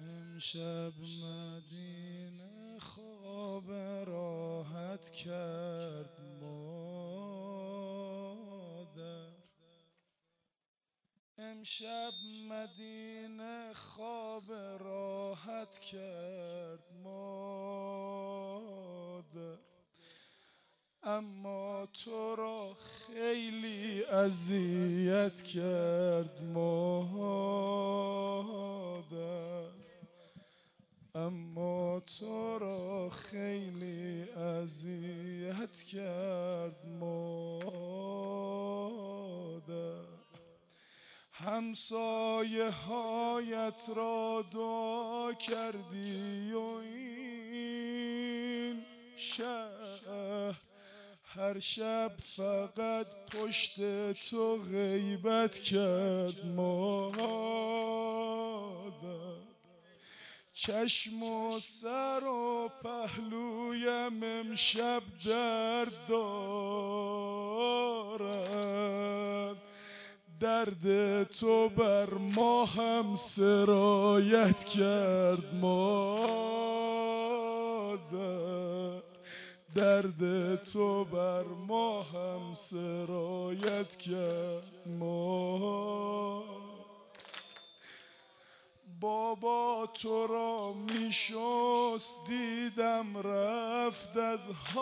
امشب مدینه خواب راحت کرد مادر. امشب مدینه خواب راحت کرد مادر، اما تو را خیلی اذیت کرد مادر، اما تو را خیلی اذیت کرد مادر. همسایه هایت را دعا کردی و این شهر هر شب فقط پشت تو غیبت کرد مادر. چشم و سر و پهلویم امشب درد دارد، درد تو بر ما هم سرایت کرد مادر، درد تو بر ما هم سرایت کرد مادر. بابا تو را میشست دیدم رفت از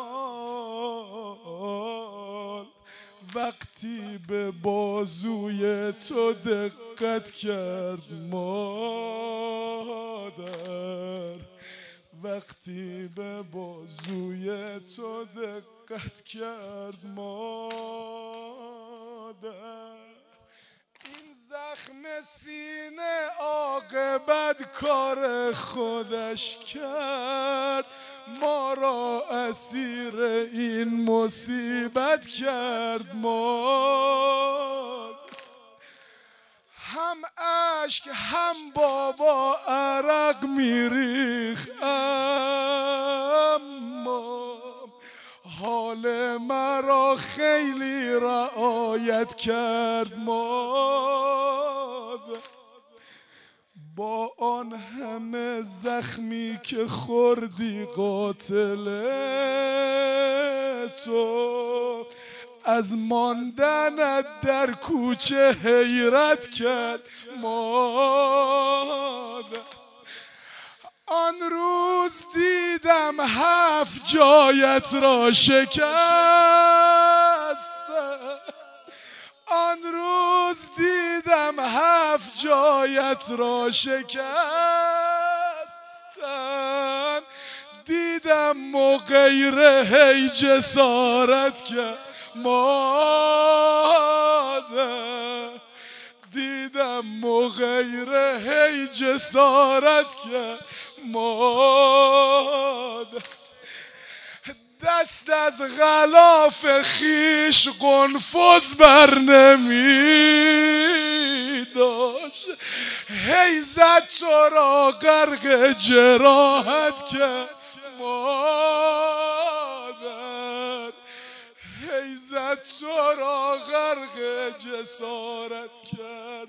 حال، وقتی به بازوی تو دقت کرد مادر، وقتی به بازوی تو دقت کرد مادر. این زخم سینه عاقبت کار خودش کرد، ما را اسیر این مصیبت کرد مادر. هم اشک هم بابا عرق میریخت، اما حال مرا خیلی رعایت کرد مادر. با آن همه زخمی که خوردی قاتل تو، از ماندنت در کوچه حیرت کرد مادر. آن روز دیدم 7 جایت را شکست، آن روز دیدم 7 جایت را شکستن، دیدم مغیره هی جسارت کرد مادر، دیدم مغیره هی جسارت کرد مادر. دست از غلاف خیش قنفذ بر نمی داشت، هی زد تو را غرق جراحت کرد مادر، هی زد تو را غرق جسارت کرد.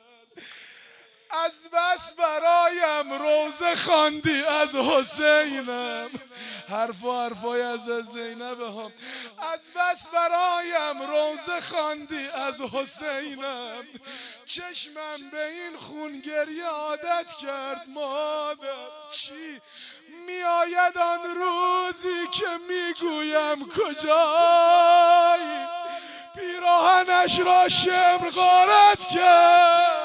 از بس برایم روزه خواندی از حسینم، حرفای از زینب هم، از بس برایم روزه خواندی از حسینم، چشمم به این خون گریه عادت کرد مادر. چی میآید آن روزی که میگویم کجایی، پیراهنش را شبر غارت کرد.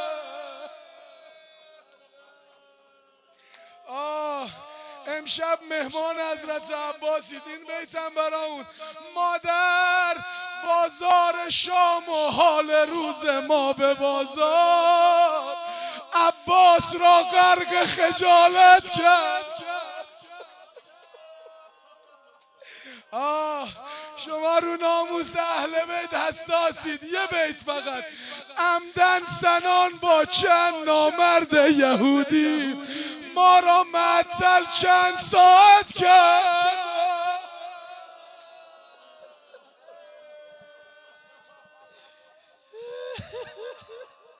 امشب مهمان حضرت عباسید، این بیتم برا اون. مادر بازار شام و حال روز ما به بازار، عباس را غرق خجالت کرد. شما رو ناموس اهل بیت حساسید. یه بیت فقط. عمدن سنان با چند نامرد یهودی، ما را معطل چند ساعت کرد.